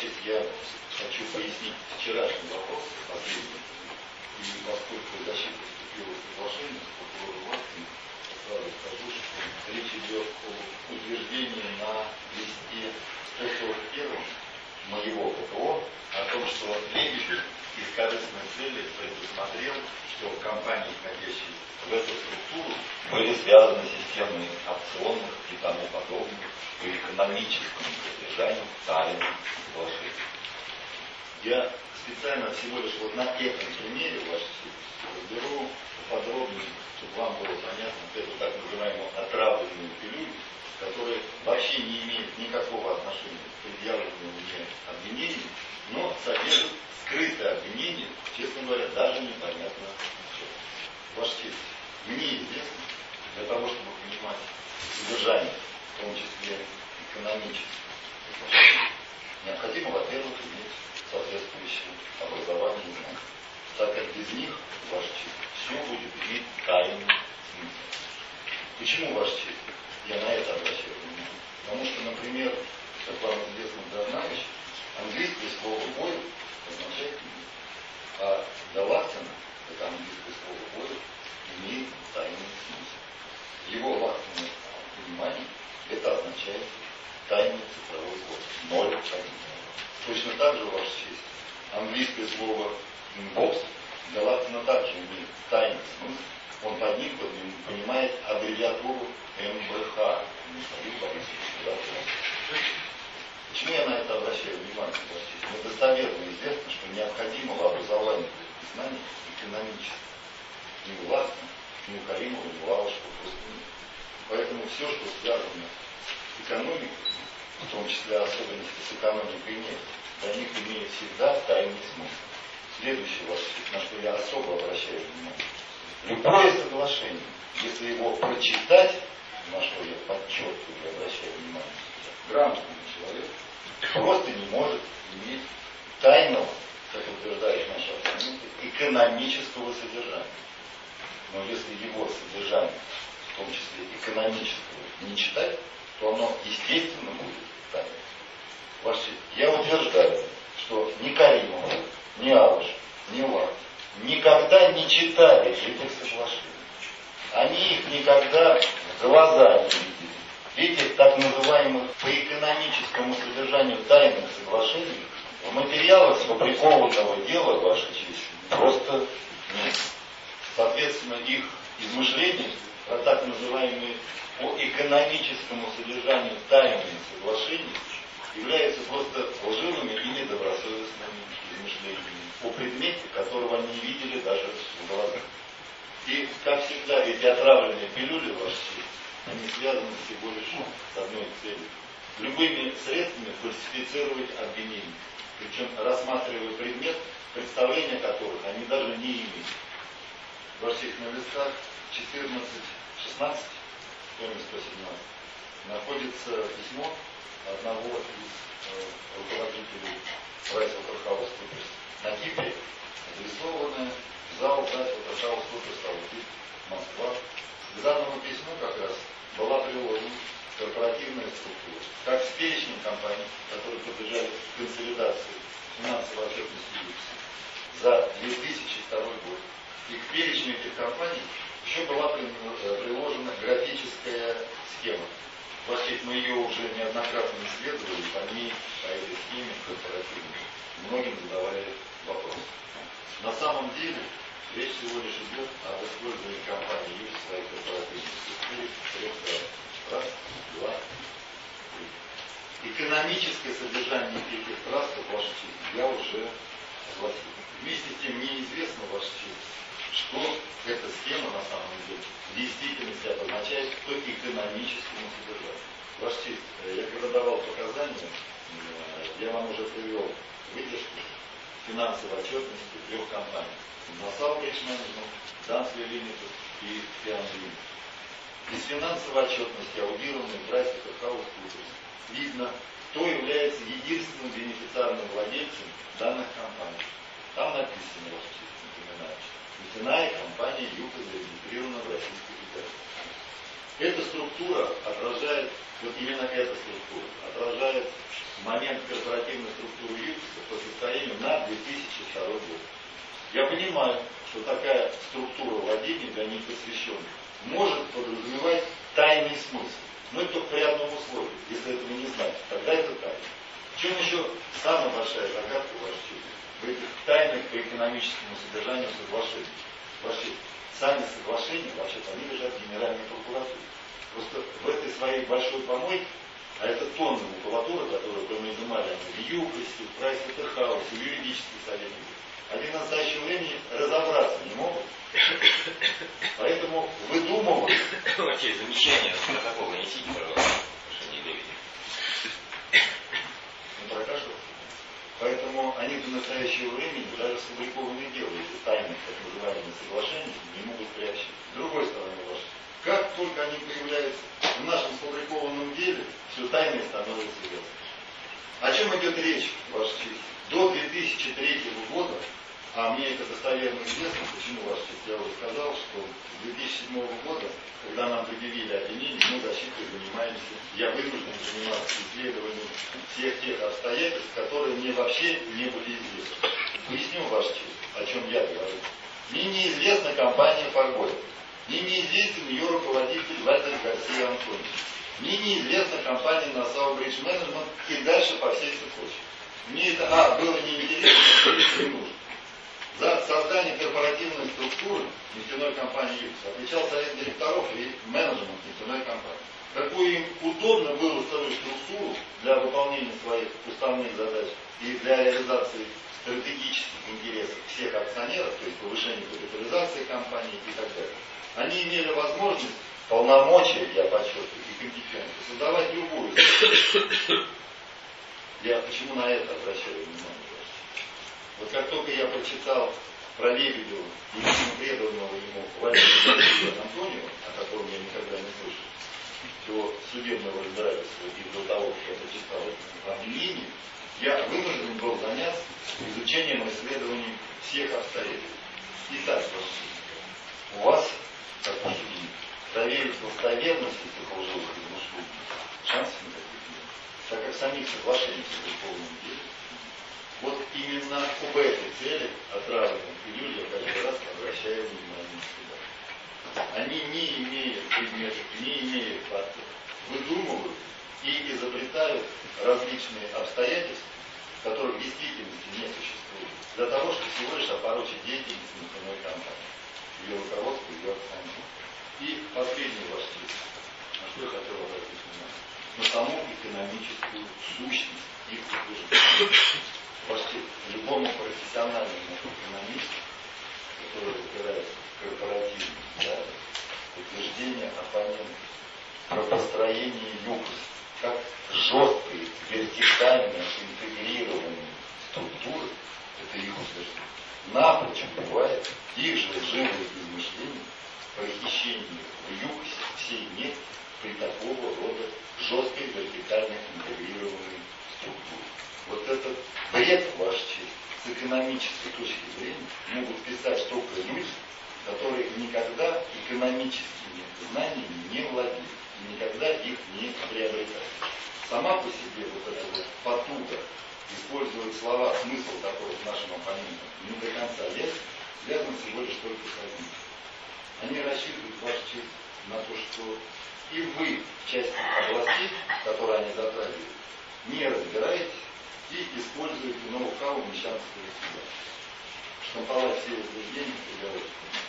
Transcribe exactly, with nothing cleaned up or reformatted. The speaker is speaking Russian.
честь, я хочу пояснить вчерашний вопрос, последний. И поскольку защита вступила в соглашение с прокурором Лапкиным, сразу скажу, что речь идет о утверждении на листе сто сорок первом моего ПКО о том, что Лебедев из корыстной цели предусмотрел, что компании, входящие в эту структуру, были связаны системами опционных и тому подобных по экономическому содержанию тайных соглашений. Я специально всего лишь вот на этом примере вашей разберу подробнее, чтобы вам было понятно эту так называемую отравленную пилюлю, которая вообще не имеет никакого отношения к предъявленному мне обвинению, но содержит скрытое обвинение, честно говоря, даже непонятно что. Ваша честь, мне известно, для того, чтобы понимать содержание, в том числе экономическое, необходимо, во-первых, иметь соответствующее образование и знания, так как без них, ваша честь, все будет иметь тайный смысл. Почему, ваша честь, я на это обращаю внимание? Потому что, например, как вам известно давно, английское слово «boil» означает «книга», а Далахтина, это английское слово «boil», имеет тайный смысл. Его лахтное понимание это означает тайный цифровой код ноль один. Точно так же, ваша честь, английское слово «inbox» Далахтина также имеет тайный смысл. Он под ним понимает аббревиатуру эм бэ ха. Почему я на это обращаю внимание? Мне достоверно известно, что необходимого образования и знаний экономического ни у Лахтина, ни у Каримова, ни у Лавушева просто нет. Поэтому все, что связано с экономикой, в том числе особенности с экономикой нет, для них имеет всегда тайный смысл. Следующее, на что я особо обращаю внимание. Любое соглашение, если его прочитать, на что я подчеркиваю и обращаю внимание, грамотный человек просто не может иметь тайного, как утверждают наши оппоненты, экономического содержания. Но если его содержание, в том числе экономического, не читать, то оно естественно будет тайным. Ваша честь, я утверждаю, что ни Каримов, ни Алыш, ни Лак никогда не читали этих соглашений. Они их никогда в глаза не видели. Этих так называемых по экономическому содержанию тайных соглашений в материалах сфабрикованного дела, ваша честь, просто нет. Соответственно, их измышления про так называемые по экономическому содержанию тайные соглашения являются просто лживыми и недобросовестными измышлениями о предмете, которого они не видели даже в глазах. И, как всегда, эти отравленные пилюли, ваши честь, они связаны всего лишь с одной целью. Любыми средствами фальсифицировать обвинения. Причем, рассматривая предмет, представления которых они даже не имеют. Ваша честь, на листах четырнадцать шестнадцать, номер сто семнадцать, находится письмо одного из э, руководителей PricewaterhouseCoopers на Кипре, адресованное в зал PricewaterhouseCoopers аудит Москва. К данному письму как раз была приложена корпоративная структура, как с перечнем компаний, которые подлежали консолидации финансовой отчетности ЮКС за две тысячи второй год. И к перечню этих компаний еще была приложена графическая схема. Ваша честь, мы ее уже неоднократно исследовали, по ней, по этой схеме корпоративной, многим задавали вопрос. На самом деле, речь всего лишь идет об использовании компании ЮКС в своей корпоративной структуре средства раз, два, три. Экономическое содержание этих трастов, ваша честь, я уже огласил. Вместе с тем неизвестно, ваша честь, что эта схема на самом деле в действительности обозначает по экономическому содержанию. Ваша честь, я когда давал показания, я вам уже привел выдержку финансовой отчетности трех компаний. Nassau Bridge Management, Danske Limited и Fian Limited. Из финансовой отчетности, аудированной PricewaterhouseCoopers, видно, кто является единственным бенефициарным владельцем данных компаний. Там написано, ваша честь, напоминаю, нефтяная компания ЮКОС зарегистрирована в Российской Федерации. Эта структура отражает, вот именно эта структура, отражает момент корпоративной структуры Я понимаю, что такая структура владения для непосвященных может подразумевать тайный смысл. Но это только при одном условии. Если этого не знать, тогда это тайна. В чем еще самая большая загадка вашей чести? В этих тайнах по экономическому содержанию соглашений. Ваши сами соглашения, вообще-то, они лежат в Генеральной прокуратуре. Просто в этой своей большой помойке, а это тонны макулатуры, которую мы изымали в Юкости, в Прайс-Воттерхаусе, в юридических советниках, они в настоящее время разобраться не могут. Поэтому выдумывают. Вообще, замечание протокол нанесите, пожалуйста, что не видите. Не прокажут. Поэтому они до настоящего времени даже сфабрикованные делают эти тайные, так называемые соглашения, не могут приобщить. С другой стороны, ваше, как только они появляются в нашем сфабрикованном деле, все тайное становится ясно. О чем идет речь, ваша честь? До две тысячи третьего года, а мне это достоверно известно, почему, ваша честь, я уже сказал, что с две тысячи седьмого года, когда нам предъявили обвинение, мы защитой занимаемся, я вынужден заниматься исследованием всех тех обстоятельств, которые мне вообще не были известны. Поясню, ваша честь, о чем я говорю. Мне неизвестна компания Фаргоя. Мне неизвестен ее руководитель Вальтер Гарсия Антонович. Мне неизвестна компания Nassau Bridge Management и дальше по всей цепочке. Мне это, а, было неинтересно, не нужно. За создание корпоративной структуры нефтяной компании «Юкос» отвечал совет директоров и менеджмент нефтяной компании. Какую им удобно было строить структуру для выполнения своих уставных задач и для реализации стратегических интересов всех акционеров, то есть повышения капитализации компании и так далее. Они имели возможность, полномочия, я подчеркиваю, и компетенцию создавать любую. Я почему на это обращаю внимание? Вот как только я прочитал про Лебедева и преданного ему Валерия Антониева, о котором я никогда не слышал, до судебного разбирательства и до того, как я прочитал это обвинение, я вынужден был заняться изучением и исследованием всех обстоятельств. Итак, у вас, как вы видите, проверить достоверность этих лживых измышлений шансов никаких нет, так как самих соглашений в полном деле. Вот именно об этой цели отравленных пилюль я каждый раз обращаю внимание сюда. Они, не имея предметов, не имея фактов, выдумывают и изобретают различные обстоятельства, которых в действительности не существует, для того, чтобы всего лишь опорочить деятельность нефтяной компании, ее руководство, ее акционеров. И последний ваш текст, на что я хотел обратить внимание, на саму экономическую сущность их утверждений. Почти любому профессиональному экономисту, который разбирается в корпоративном, да, утверждение оппонента про построение ЮКОС как жесткой, вертикально интегрированной структуры, это их утверждение, напрочь убивает их же лживые измышления по хищению в ЮКОСе всей нефти при такого рода жесткой, вертикально интегрированной структуре. Вот этот бред, ваша честь, с экономической точки зрения могут писать только люди, которые никогда экономическими знаниями не владели и никогда их не приобретали. Сама по себе вот эта вот потуга использовать слова, смысл которых нашим оппонентам не до конца ясен, связан всего лишь только с одним. Они рассчитывают, ваша честь, на то, что и вы в части областей, которые они затрагивают, не разбираетесь и используете ноу-хау мещанского государства. Штамповать все утверждения в приговоре.